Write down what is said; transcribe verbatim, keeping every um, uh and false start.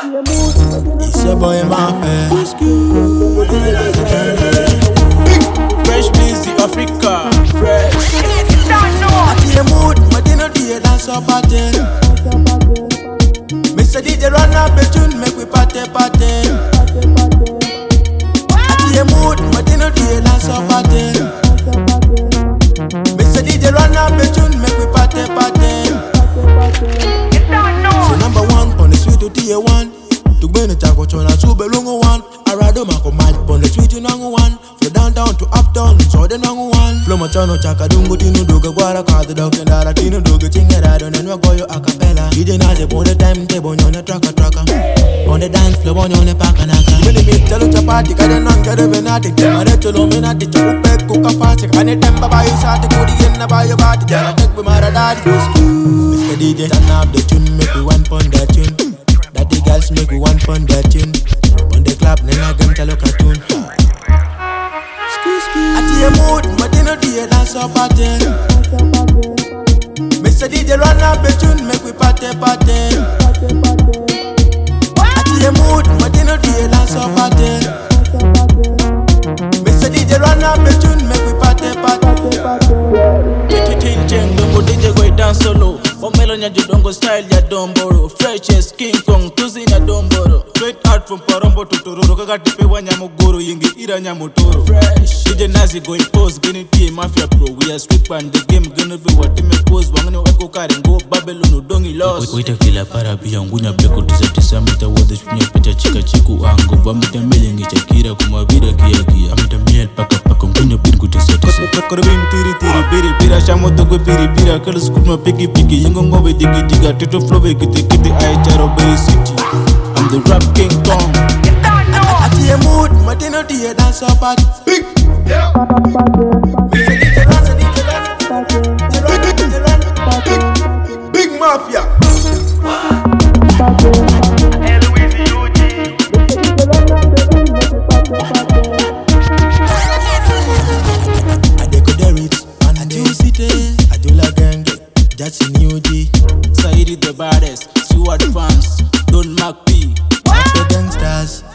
It's your boy Mafia. Fresh busy Africa. Fresh. I see a mood, but you know the dance up party. Mister D J run up a tune, make we party party. I see a mood, but you know the dance up party. Mister D J run up a tune, make we party party. So number one on the sweet to tier one. To be the taco chona to belong one. I ride on my command on the sweet to nango one. From downtown to uptown, so the nango one. Flow my chano chaka dungo tino doga guara kata dog and dara tino doga chinga rado and we go yo a cappella. You didn't have on the time table on the tracker tracker. On the dance floor on the pakanaka. When they meet tell chapati, kada non kada venati. I let you know me not the chupe cook a fast. Can it temper by your side to go the end by your body? Jana take with my radar. Mister D J turn up the tune, make we one pon that tune. That the girls make we one pon that tune. On the club, then I can tell a cartoon. I see a mood, but you know the dance up party. Mister D J run up a tune, make we party party. I see a mood, but you know the dance up party. Mister D J run up a tune, make we party party. Ting ting dongo D J go dance solo. Omelo nya jodongo style ya domboro. Fresh as King Kong, tuzi na domboro. Straight out from Parombo to Tororo. Kaka tipewa nyamugoro, yingi ira nyamutoro. Fresh D J Nazi going pose, gini T A Mafia Pro. We are street band, the game gonna be what me pose. Wangani weko kare ngo Babylon udongi lost. Wita kila para pia ngunya beko tisa tisa mita wadhi shunya pecha chika chiku ango. Wamita milingi chakira kumavira kia kia. Amita miel paka paka ngunya bingu tisa tisa. Kakor bin tiri tiri biri bira. Shamo togo biri bira. Kala skuma piki piki. Yengo ngove digi diga. Tito flow kiti kiti. Ay charo Bay City. I'm the rap King Kong. I see a mood, but you know the dance up party. Big, yeah. Mister D J run, D J run, D J run, big, big Mafia. I deco it, and I do city, I do la gang, that's in U G. Saidi the baddest, Stewart fans, don't mark P. After gangsters.